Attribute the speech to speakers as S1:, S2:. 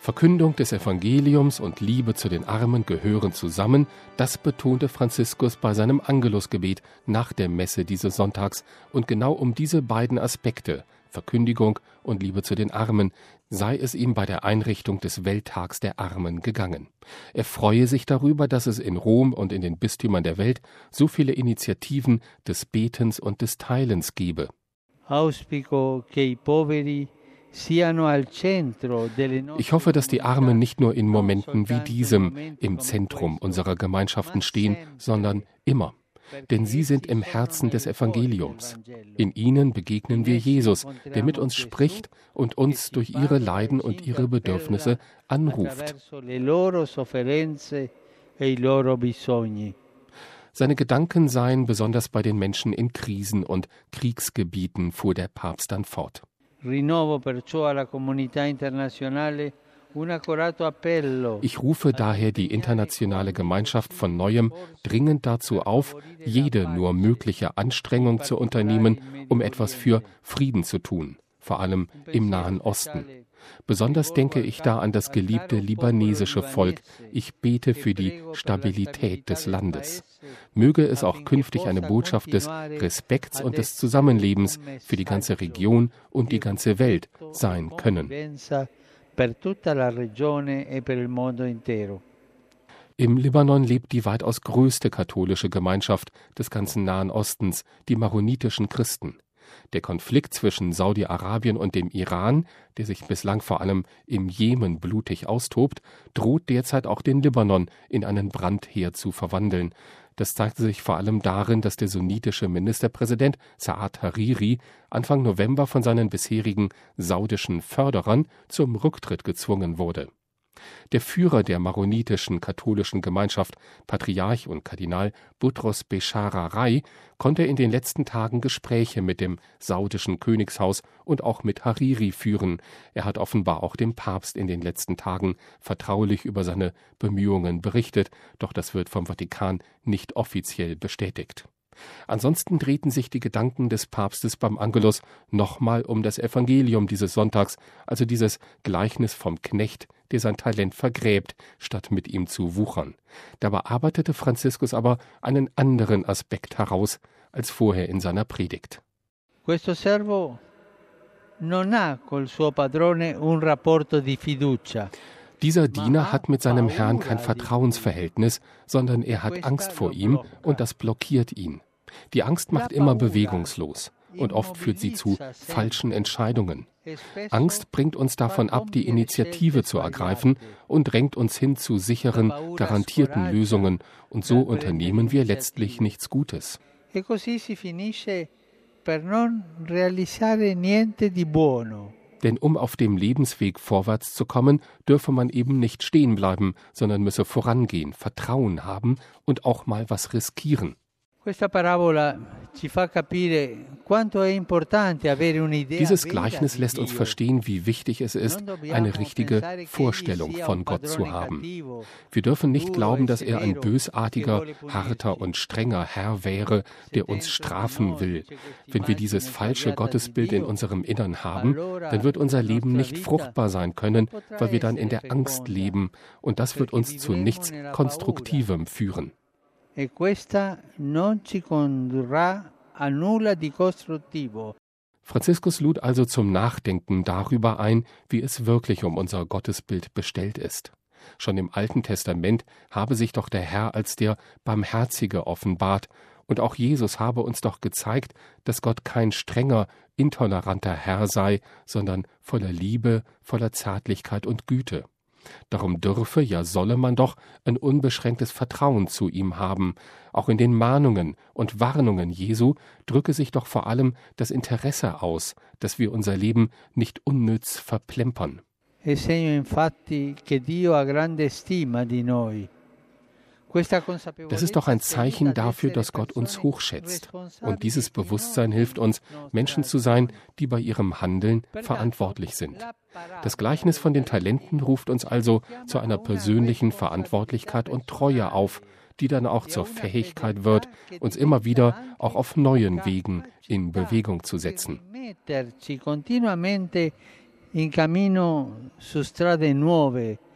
S1: Verkündung des Evangeliums und Liebe zu den Armen gehören zusammen, das betonte Franziskus bei seinem Angelusgebet nach der Messe dieses Sonntags. Und genau um diese beiden Aspekte, Verkündigung und Liebe zu den Armen, sei es ihm bei der Einrichtung des Welttags der Armen gegangen. Er freue sich darüber, dass es in Rom und in den Bistümern der Welt so viele Initiativen des Betens und des Teilens gebe.
S2: Auspico che i poveri siano al centro delle nostre.
S1: Ich hoffe, dass die Armen nicht nur in Momenten wie diesem im Zentrum unserer Gemeinschaften stehen, sondern immer. Denn sie sind im Herzen des Evangeliums. In ihnen begegnen wir Jesus, der mit uns spricht und uns durch ihre Leiden und ihre Bedürfnisse anruft. Seine Gedanken seien besonders bei den Menschen in Krisen und Kriegsgebieten, fuhr der Papst dann fort. Ich rufe daher die internationale Gemeinschaft von Neuem dringend dazu auf, jede nur mögliche Anstrengung zu unternehmen, um etwas für Frieden zu tun, vor allem im Nahen Osten. Besonders denke ich da an das geliebte libanesische Volk. Ich bete für die Stabilität des Landes. Möge es auch künftig eine Botschaft des Respekts und des Zusammenlebens für die ganze Region und die ganze Welt sein können. Im Libanon lebt die weitaus größte katholische Gemeinschaft des ganzen Nahen Ostens, die maronitischen Christen. Der Konflikt zwischen Saudi-Arabien und dem Iran, der sich bislang vor allem im Jemen blutig austobt, droht derzeit auch den Libanon in einen Brandherd zu verwandeln. Das zeigte sich vor allem darin, dass der sunnitische Ministerpräsident Saad Hariri Anfang November von seinen bisherigen saudischen Förderern zum Rücktritt gezwungen wurde. Der Führer der maronitischen katholischen Gemeinschaft, Patriarch und Kardinal Boutros Bechara-Rai, konnte in den letzten Tagen Gespräche mit dem saudischen Königshaus und auch mit Hariri führen. Er hat offenbar auch dem Papst in den letzten Tagen vertraulich über seine Bemühungen berichtet, doch das wird vom Vatikan nicht offiziell bestätigt. Ansonsten drehten sich die Gedanken des Papstes beim Angelus nochmal um das Evangelium dieses Sonntags, also dieses Gleichnis vom Knecht, der sein Talent vergräbt, statt mit ihm zu wuchern. Dabei arbeitete Franziskus aber einen anderen Aspekt heraus als vorher in seiner Predigt.
S2: Questo servo non ha col suo padrone un rapporto di fiducia.
S1: Dieser Diener hat mit seinem Herrn kein Vertrauensverhältnis, sondern er hat Angst vor ihm und das blockiert ihn. Die Angst macht immer bewegungslos und oft führt sie zu falschen Entscheidungen. Angst bringt uns davon ab, die Initiative zu ergreifen und drängt uns hin zu sicheren, garantierten Lösungen und so unternehmen wir letztlich nichts Gutes.
S2: E così si finisce per non realizzare niente di buono.
S1: Denn um auf dem Lebensweg vorwärts zu kommen, dürfe man eben nicht stehen bleiben, sondern müsse vorangehen, Vertrauen haben und auch mal was riskieren. Dieses Gleichnis lässt uns verstehen, wie wichtig es ist, eine richtige Vorstellung von Gott zu haben. Wir dürfen nicht glauben, dass er ein bösartiger, harter und strenger Herr wäre, der uns strafen will. Wenn wir dieses falsche Gottesbild in unserem Innern haben, dann wird unser Leben nicht fruchtbar sein können, weil wir dann in der Angst leben, und das wird uns zu nichts Konstruktivem führen.
S2: E questa non ci condurrà a nulla di costruttivo.
S1: Franziskus lud also zum Nachdenken darüber ein, wie es wirklich um unser Gottesbild bestellt ist. Schon im Alten Testament habe sich doch der Herr als der Barmherzige offenbart, und auch Jesus habe uns doch gezeigt, dass Gott kein strenger, intoleranter Herr sei, sondern voller Liebe, voller Zärtlichkeit und Güte. Darum dürfe, ja solle man doch ein unbeschränktes Vertrauen zu ihm haben. Auch in den Mahnungen und Warnungen Jesu drücke sich doch vor allem das Interesse aus, dass wir unser Leben nicht unnütz verplempern.
S2: È segno infatti che Dio ha grande stima di noi.
S1: Das ist doch ein Zeichen dafür, dass Gott uns hochschätzt. Und dieses Bewusstsein hilft uns, Menschen zu sein, die bei ihrem Handeln verantwortlich sind. Das Gleichnis von den Talenten ruft uns also zu einer persönlichen Verantwortlichkeit und Treue auf, die dann auch zur Fähigkeit wird, uns immer wieder auch auf neuen Wegen in Bewegung zu setzen.
S2: in cammino su strade nuove